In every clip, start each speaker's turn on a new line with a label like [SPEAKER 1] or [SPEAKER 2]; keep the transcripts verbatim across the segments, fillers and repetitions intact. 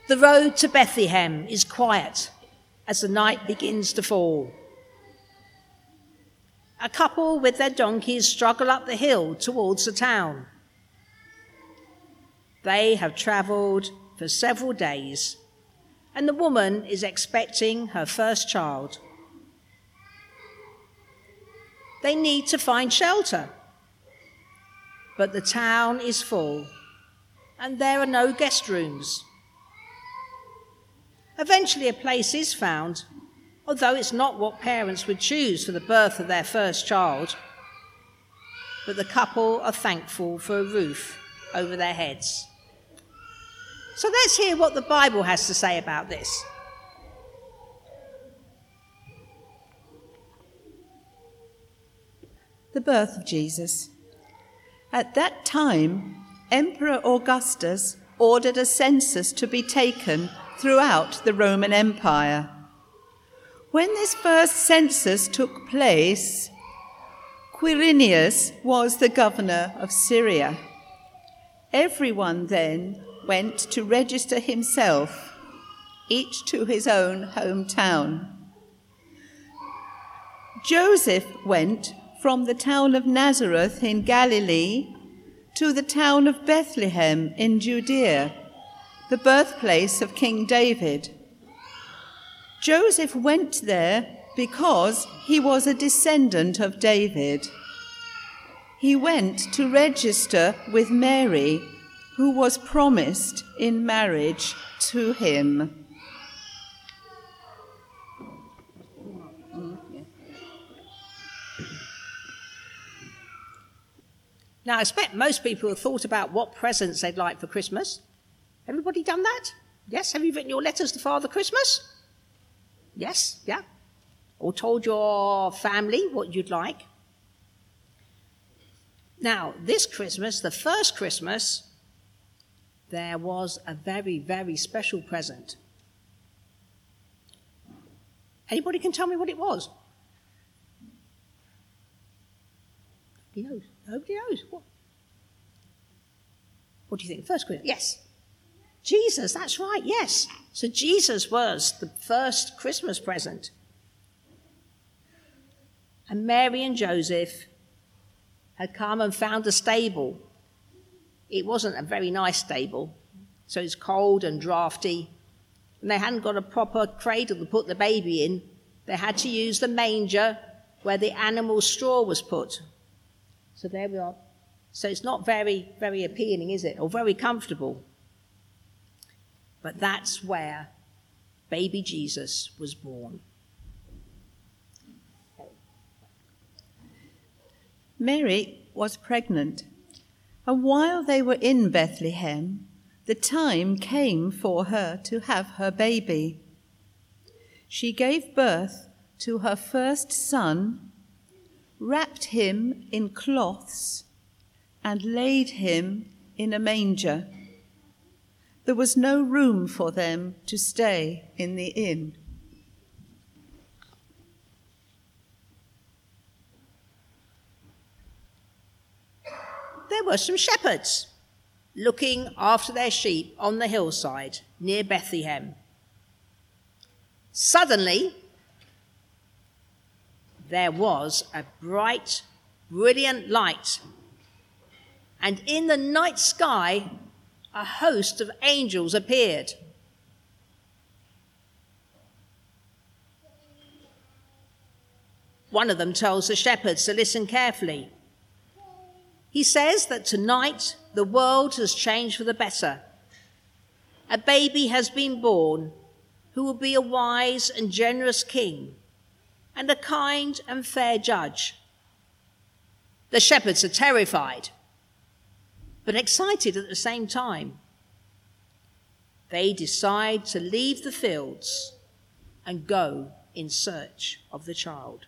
[SPEAKER 1] The road to Bethlehem is quiet as the night begins to fall. A couple with their donkeys struggle up the hill towards the town. They have travelled for several days, and the woman is expecting her first child. They need to find shelter, but the town is full, and there are no guest rooms. Eventually a place is found, although it's not what parents would choose for the birth of their first child. But the couple are thankful for a roof over their heads. So let's hear what the Bible has to say about this.
[SPEAKER 2] The birth of Jesus. At that time, Emperor Augustus ordered a census to be taken throughout the Roman Empire. When this first census took place, Quirinius was the governor of Syria. Everyone then went to register himself, each to his own hometown. Joseph went from the town of Nazareth in Galilee to the town of Bethlehem in Judea, the birthplace of King David. Joseph went there because he was a descendant of David. He went to register with Mary, who was promised in marriage to him.
[SPEAKER 1] Now, I expect most people have thought about what presents they'd like for Christmas. Everybody done that? Yes? Have you written your letters to Father Christmas? Yes? Yeah? Or told your family what you'd like? Now, this Christmas, the first Christmas, there was a very, very special present. Anybody can tell me what it was? Nobody knows. Nobody knows. What? What do you think? First Christmas? Yes. Jesus, that's right, yes. So Jesus was the first Christmas present. And Mary and Joseph had come and found a stable. It wasn't a very nice stable, so it's cold and drafty. And they hadn't got a proper cradle to put the baby in. They had to use the manger where the animal straw was put. So there we are. So it's not very, very appealing, is it? Or very comfortable. But that's where baby Jesus was born.
[SPEAKER 2] Mary was pregnant, and while they were in Bethlehem, the time came for her to have her baby. She gave birth to her first son, wrapped him in cloths, and laid him in a manger. There was no room for them to stay in the inn.
[SPEAKER 1] There were some shepherds looking after their sheep on the hillside near Bethlehem. Suddenly, there was a bright, brilliant light, and in the night sky, a host of angels appeared. One of them tells the shepherds to listen carefully. He says that tonight the world has changed for the better. A baby has been born who will be a wise and generous king and a kind and fair judge. The shepherds are terrified, but excited at the same time. They decide to leave the fields and go in search of the child.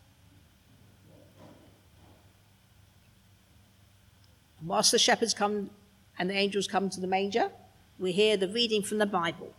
[SPEAKER 1] And whilst the shepherds come and the angels come to the manger, we hear the reading from the Bible.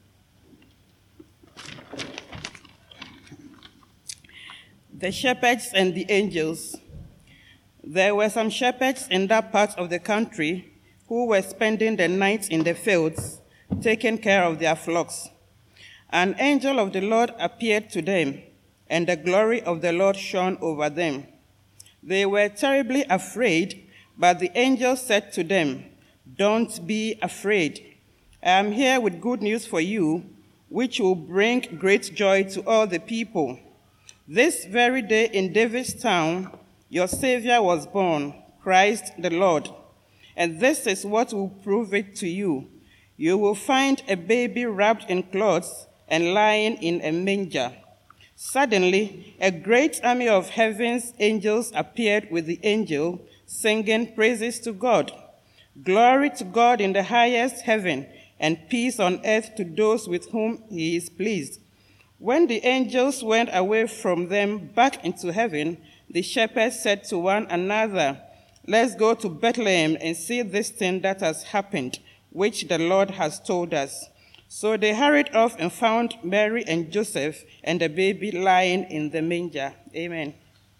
[SPEAKER 3] The shepherds and the angels. There were some shepherds in that part of the country who were spending the night in the fields, taking care of their flocks. An angel of the Lord appeared to them, and the glory of the Lord shone over them. They were terribly afraid, but the angel said to them, "Don't be afraid. I am here with good news for you, which will bring great joy to all the people. This very day in David's town, your Savior was born, Christ the Lord. And this is what will prove it to you. You will find a baby wrapped in cloths and lying in a manger." Suddenly, a great army of heaven's angels appeared with the angel, singing praises to God. "Glory to God in the highest heaven, and peace on earth to those with whom he is pleased." When the angels went away from them back into heaven, the shepherds said to one another, "Let's go to Bethlehem and see this thing that has happened, which the Lord has told us." So they hurried off and found Mary and Joseph and the baby lying in the manger. Amen.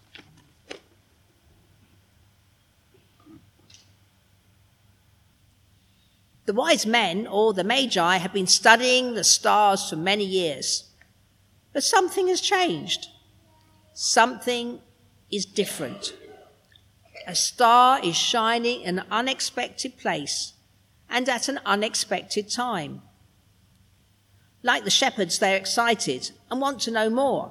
[SPEAKER 1] The wise men, or the Magi, have been studying the stars for many years. But something has changed. Something is different. A star is shining in an unexpected place and at an unexpected time. Like the shepherds, they're excited and want to know more.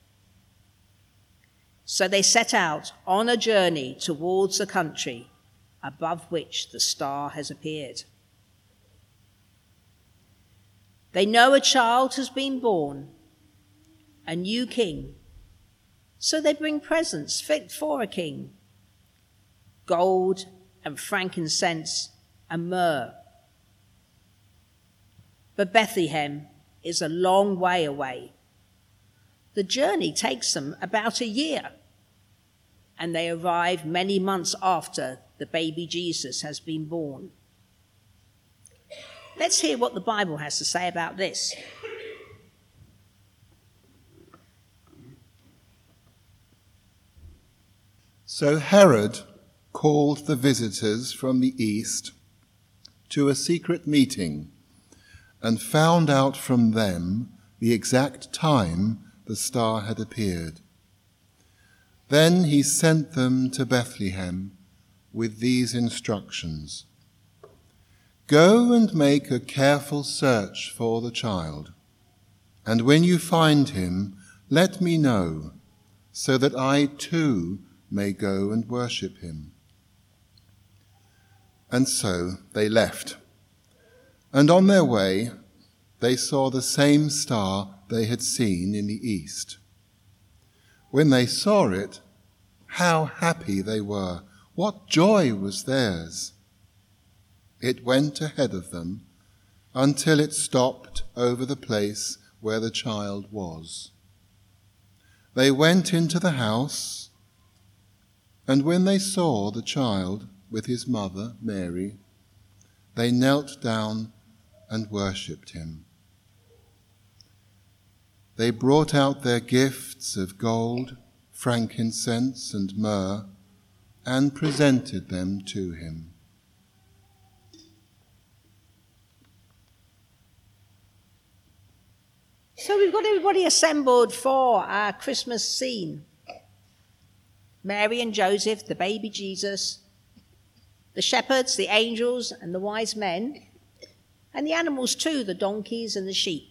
[SPEAKER 1] So they set out on a journey towards the country above which the star has appeared. They know a child has been born, a new king. So they bring presents fit for a king: gold and frankincense and myrrh. But Bethlehem is a long way away. The journey takes them about a year, and they arrive many months after the baby Jesus has been born. Let's hear what the Bible has to say about this.
[SPEAKER 4] So Herod called the visitors from the east to a secret meeting and found out from them the exact time the star had appeared. Then he sent them to Bethlehem with these instructions: "Go and make a careful search for the child, and when you find him, let me know, so that I too may go and worship him." And so they left, and on their way they saw the same star they had seen in the east. When they saw it, how happy they were! What joy was theirs! It went ahead of them until it stopped over the place where the child was. They went into the house, and when they saw the child with his mother, Mary, they knelt down and worshipped him. They brought out their gifts of gold, frankincense, and myrrh, and presented them to him.
[SPEAKER 1] So we've got everybody assembled for our Christmas scene. Mary and Joseph, the baby Jesus, the shepherds, the angels, and the wise men, and the animals too, the donkeys and the sheep.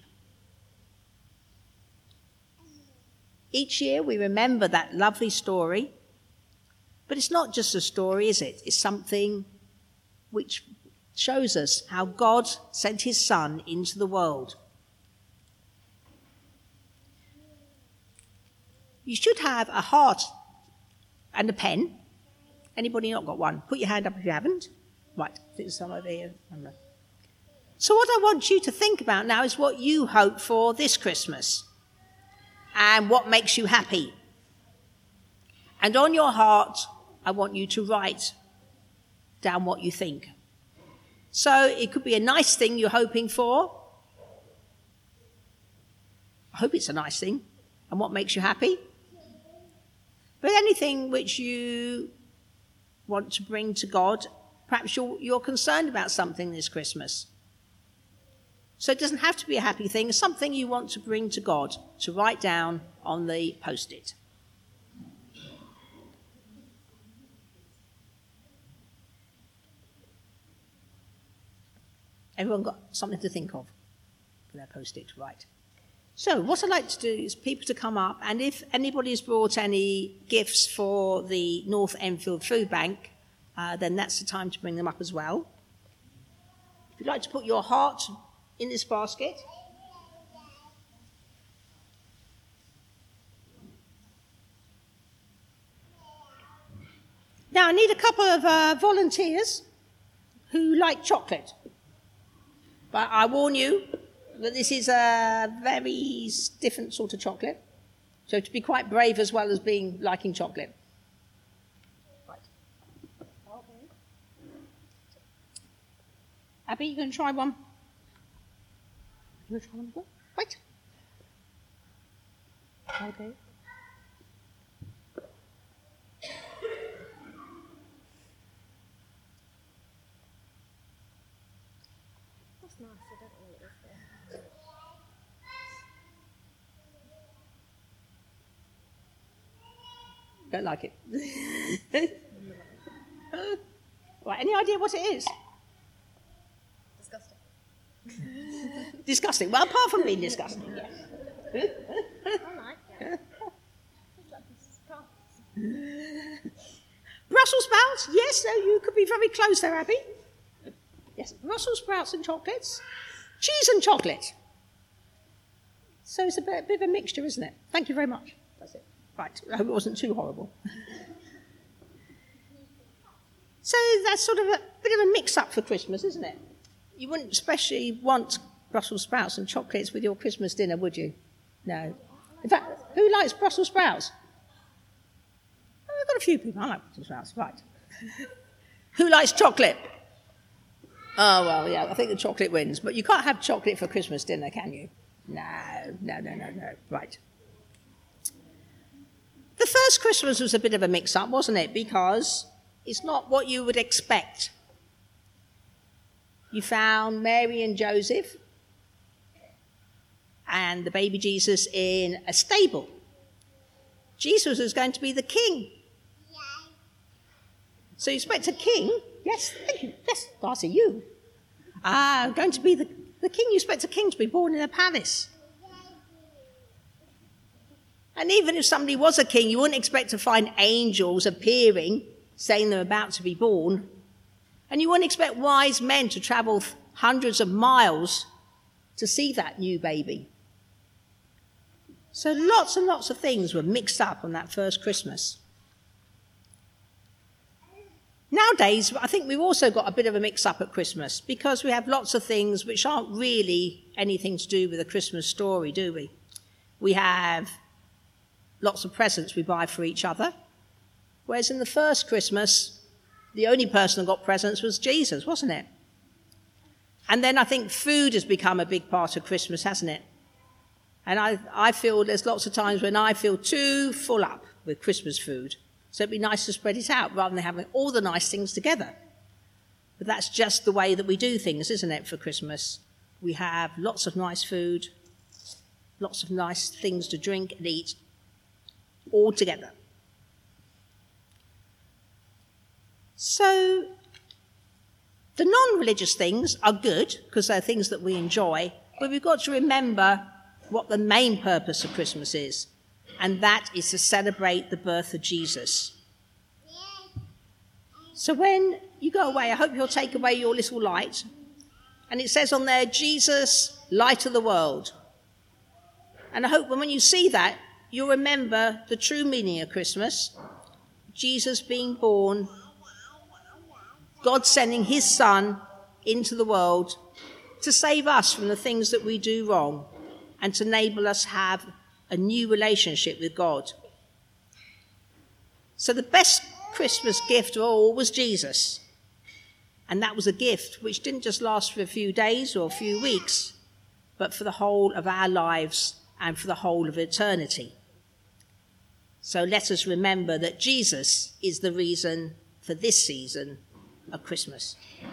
[SPEAKER 1] Each year we remember that lovely story, but it's not just a story, is it? It's something which shows us how God sent his Son into the world. You should have a heart and a pen. Anybody not got one? Put your hand up if you haven't. Right, there's some over here. So what I want you to think about now is what you hope for this Christmas and what makes you happy. And on your heart, I want you to write down what you think. So it could be a nice thing you're hoping for. I hope it's a nice thing. And what makes you happy? But anything which you want to bring to God, perhaps you're, you're concerned about something this Christmas. So it doesn't have to be a happy thing. It's something you want to bring to God, to write down on the post-it. Everyone got something to think of for their post-it, right? So what I'd like to do is people to come up, and if anybody's brought any gifts for the North Enfield Food Bank, uh, then that's the time to bring them up as well. If you'd like to put your heart in this basket. Now I need a couple of uh, volunteers who like chocolate. But I warn you that this is a very different sort of chocolate. So to be quite brave as well as being liking chocolate. Right. Abby, you going to try one? You going to try one as well? Right. Okay. Don't like it. Right, any idea what it is?
[SPEAKER 5] Disgusting.
[SPEAKER 1] Disgusting. Well, apart from being disgusting, yes.
[SPEAKER 5] I like it.
[SPEAKER 1] Brussels sprouts? Yes, no, you could be very close there, Abby. Yes, Brussels sprouts and chocolates. Cheese and chocolate. So it's a bit, a bit of a mixture, isn't it? Thank you very much. That's it. Right, I hope it wasn't too horrible. So that's sort of a bit of a mix-up for Christmas, isn't it? You wouldn't especially want Brussels sprouts and chocolates with your Christmas dinner, would you? No. In fact, who likes Brussels sprouts? Oh, I've got a few people. I like Brussels sprouts, right. Who likes chocolate? Oh, well, yeah, I think the chocolate wins. But you can't have chocolate for Christmas dinner, can you? No, no, no, no, no. Right. The first Christmas was a bit of a mix-up, wasn't it? Because it's not what you would expect. You found Mary and Joseph and the baby Jesus in a stable. Jesus was going to be the king. So you expect a king? Yes, thank you. Yes, Darcy, you. Ah, going to be the, the king. You expect a king to be born in a palace. And even if somebody was a king, you wouldn't expect to find angels appearing, saying they're about to be born. And you wouldn't expect wise men to travel hundreds of miles to see that new baby. So lots and lots of things were mixed up on that first Christmas. Nowadays, I think we've also got a bit of a mix-up at Christmas because we have lots of things which aren't really anything to do with the Christmas story, do we? We have lots of presents we buy for each other, whereas in the first Christmas, the only person who got presents was Jesus, wasn't it? And then I think food has become a big part of Christmas, hasn't it? And I, I feel there's lots of times when I feel too full up with Christmas food. So it'd be nice to spread it out rather than having all the nice things together. But that's just the way that we do things, isn't it, for Christmas? We have lots of nice food, lots of nice things to drink and eat, all together. So the non-religious things are good because they're things that we enjoy, but we've got to remember what the main purpose of Christmas is, and that is to celebrate the birth of Jesus. So when you go away, I hope you'll take away your little light, and it says on there, Jesus, light of the world. And I hope when you see that, you'll remember the true meaning of Christmas, Jesus being born, God sending his Son into the world to save us from the things that we do wrong and to enable us to have a new relationship with God. So the best Christmas gift of all was Jesus. And that was a gift which didn't just last for a few days or a few weeks, but for the whole of our lives and for the whole of eternity. So let us remember that Jesus is the reason for this season of Christmas.